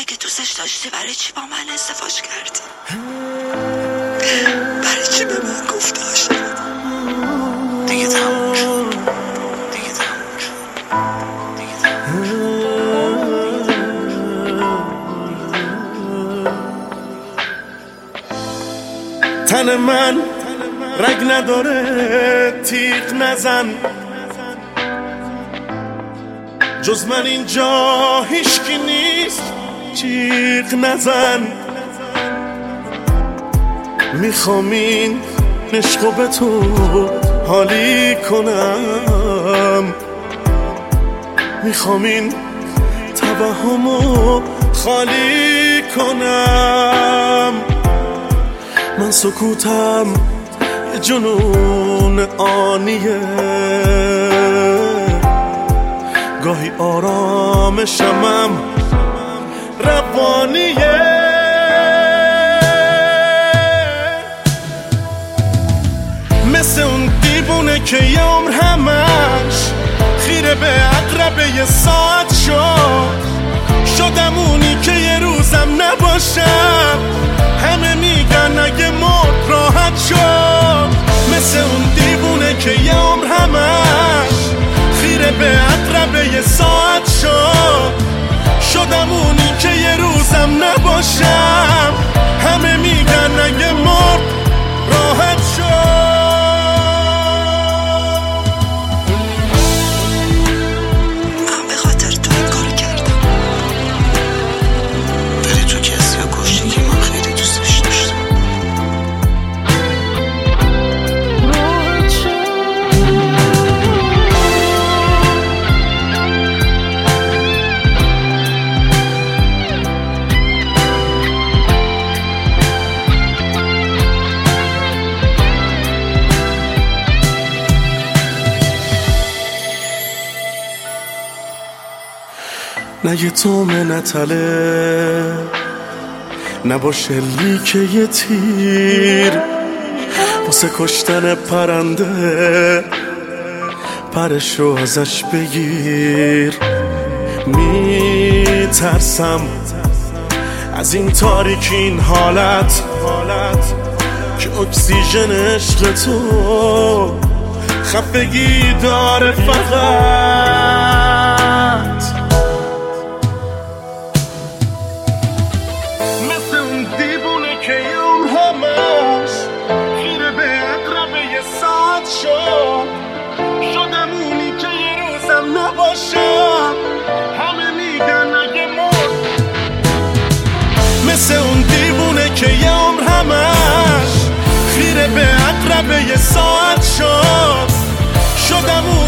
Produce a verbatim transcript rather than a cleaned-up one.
اگه دوستش داشتی برای چی با من ازدواج کردی؟ برای چی به من گفتی عاشقت؟ دیگه تموم شد، دیگه تموم شد، دیگه تموم شد. تن من رگ نداره، تیغ نزن، جز من اینجا هیچکی نیست، جیغ نزن. میخوام این عشقو به تو حالی کنم، میخوام این توهمو خالی کنم. من سکوتم یه جنون آنیه، گاهی آرامشمم روانیه. مثل اون دیوونه که یه عمر همش خیره به عقربه یه ساعت شد. شدم اونی که یه روزم نباشم، همه میگن اگه مرد راحت شد. مثل اون دیوونه که یه عمر همش خیره به عقربه یه ساعت شد. شدم اونی که یه روزم نباشم، همه میگن اگه مرد راحت شد. من به خاطر تو این کارو کردم، ولی تو کسی رو کشتی که من خیلی دوستش داشتم. نه یه تومه نتله، نباشه لیکه یه تیر، واسه کشتن پرنده پرشو ازش بگیر. میترسم از این تاریکی، این حالت که اکسیژن عشق تو خفگی داره فقط. شدم اونی که یه روزم نباشم، همه میگن اگه مرد. مثل اون دیوونه که یه عمر همش خیره به عقربه یه ساعت شد. شدم اونی